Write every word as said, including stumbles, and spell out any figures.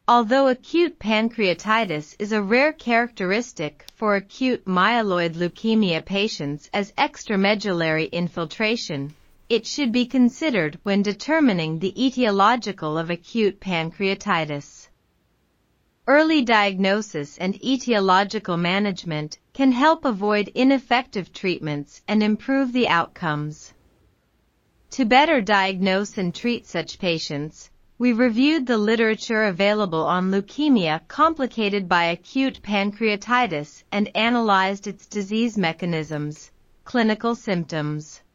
Although acute pancreatitis is a rare characteristic for acute myeloid leukemia patients as extramedullary infiltration, it should be considered when determining the etiological of acute pancreatitis. Early diagnosis and etiological management can help avoid ineffective treatments and improve the outcomes. To better diagnose and treat such patients, we reviewed the literature available on leukemia complicated by acute pancreatitis and analyzed its disease mechanisms, clinical symptoms,